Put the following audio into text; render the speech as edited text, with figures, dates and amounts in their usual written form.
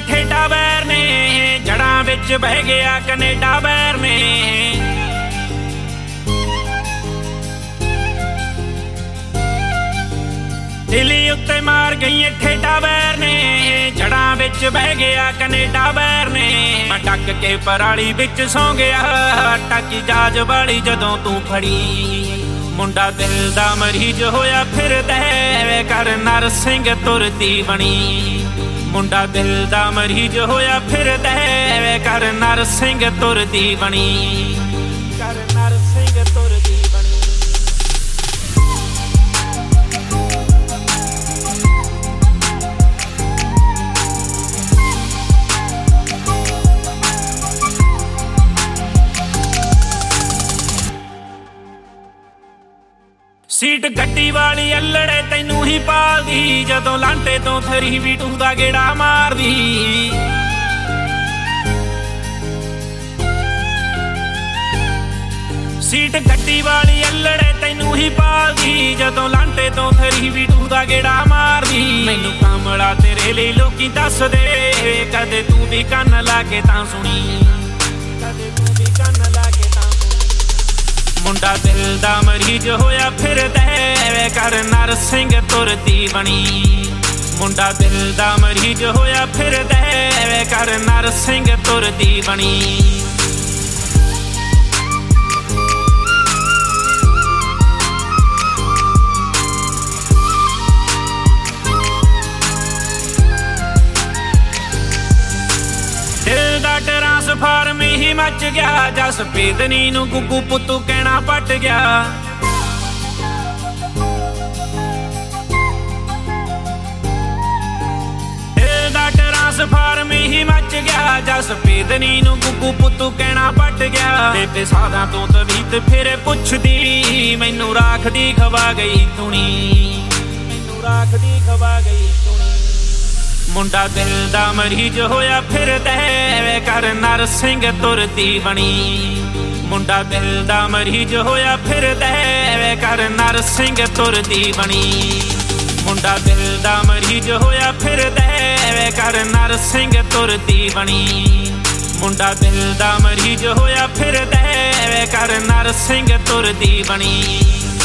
ਠੇਡਾ ਵੈਰ ਨੇ ਜੜਾਂ ਵਿੱਚ ਬਹਿ ਗਿਆ ਕੈਨੇਡਾ ਵੈਰ ਨੇ ਦਿੱਲੀ ਉੱਤੇ ਮਾਰ ਗਈ ਠੇਡਾ ਵੈਰ ਨੇ ਜੜਾਂ ਵਿੱਚ ਬਹਿ ਗਿਆ ਕੈਨੇਡਾ ਵੈਰ ਨੇ ਮੈਂ ਟੱਕ ਕੇ ਪਰਾਲੀ ਵਿੱਚ ਸੌਂ ਗਿਆ ਟਾਕੀ ਜਾਜ ਵਾਲੀ ਜਦੋਂ ਤੂੰ ਫੜੀ ਮੁੰਡਾ ਦਿਲ ਦਾ ਮਰੀਜ਼ ਹੋਇਆ ਫਿਰਦਾ ਵੇ ਕਰ ਨਰਸਿੰਘ ਤੁਰਦੀ ਬਣੀ ਮੁੰਡਾ ਦਿਲ ਦਾ ਮਰੀਜ਼ ਹੋਇਆ ਫਿਰਦਾ ਵੇ ਕਰ ਨਰਸਿੰਘ ਤੁਰਦੀ ਬਣੀ ਕਰ ਨਰਸਿੰਘ ਤੁਰਦੀ ਬਣੀ ਸੀਟ ਗੱਡੀ ਵਾਲੀ ਅੱਲੜੇ ਤੈਨੂੰ ਹੀ ਪਾਲਦੀ ਜਦੋਂ ਲਾਂਟੇ ਤੋਂ ਥਰੀ ਵੀ ਟੂਦਾ ਗੇੜਾ ਮਾਰਦੀ ਸੀਟ ਗੱਡੀ ਵਾਲੀ ਅੱਲੜੇ ਤੈਨੂੰ ਹੀ ਪਾਲਦੀ ਜਦੋਂ ਲਾਂਟੇ ਤੋਂ ਥਰੀ ਵੀ ਟੂਦਾ ਗੇੜਾ ਮਾਰਦੀ ਮੈਨੂੰ ਕਾਮਲਾ ਤੇਰੇ ਲਈ ਲੋਕੀ ਦੱਸਦੇ ਕਦੇ ਤੂੰ ਵੀ ਕੰਨ ਲਾ ਕੇ ਤਾਂ ਸੁਣੀ ਕਦੇ ਤੂੰ ਵੀ ਕੰਨ ਲਾ ਕੇ ਤਾਂ ਮੁੰਡਾ ਦਿਲ ਦਾ ਮਰੀਜ਼ ਹੋਇਆ ਫਿਰਦਾ ਵੇ ਕਰ ਨਰਸਿੰਘ ਤੁਰਦੀ ਬਣੀ ਮੁੰਡਾ ਦਿਲ ਦਾ ਮਰੀਜ਼ ਹੋਇਆ ਫਿਰਦਾ ਵੇ ਕਰ ਨਰਸਿੰਘ ਤੁਰਦੀ ਬਣੀ ਦਿਲ ਦਾ ਟਰਾਂਸਫਾਰਮ ਹੀ ਮੱਚ ਗਿਆ ਜਸ ਪੇਦਨੀ ਨੂੰ ਗੁੱਗੂ ਪੁੱਤੂ ਕਹਿਣਾ ਪੱਟ ਗਿਆ ਦਿਲ ਦਾ ਟਰਾਂਸਫਾਰਮ ਹੀ ਮੱਚ ਗਿਆ ਜਸ ਪੇਦਨੀ ਨੂੰ ਗੁੱਗੂ ਪੁੱਤੂ ਕਹਿਣਾ ਪੱਟ ਗਿਆ ਬੇਬੇ ਸਾਦਾ ਤੋਂ ਤਵੀਤ ਫਿਰ ਪੁੱਛਦੀ ਮੈਨੂੰ ਰਾਖਦੀ ਖਵਾ ਗਈ ਤੁਣੀ ਮੈਨੂੰ ਰਾਖਦੀ ਖਵਾ ਗਈ ਤੁਣੀ ਮੁੰਡਾ ਦਿਲ ਦਾ ਮਰੀਜ਼ ਹੋਇਆ ਫਿਰਦਾ ਵੇ ਕਰ ਨਰਸਿੰਘ ਤੁਰਦੀ ਬਣੀ ਮੁੰਡਾ ਦਿਲ ਦਾ ਮਰੀਜ਼ ਹੋਇਆ ਫਿਰਦਾ ਵੇ ਕਰ ਨਰਸਿੰਘ ਤੁਰਦੀ ਬਣੀ ਮੁੰਡਾ ਦਿਲ ਦਾ ਮਰੀਜ਼ ਹੋਇਆ ਫਿਰਦਾ ਵੇ ਕਰ ਨਰਸਿੰਘ ਤੁਰਦੀ ਬਣੀ ਮੁੰਡਾ ਦਿਲ ਦਾ ਮਰੀਜ਼ ਹੋਇਆ ਫਿਰਦਾ ਵੇ ਕਰ ਨਰਸਿੰਘ ਤੁਰਦੀ ਬਣੀ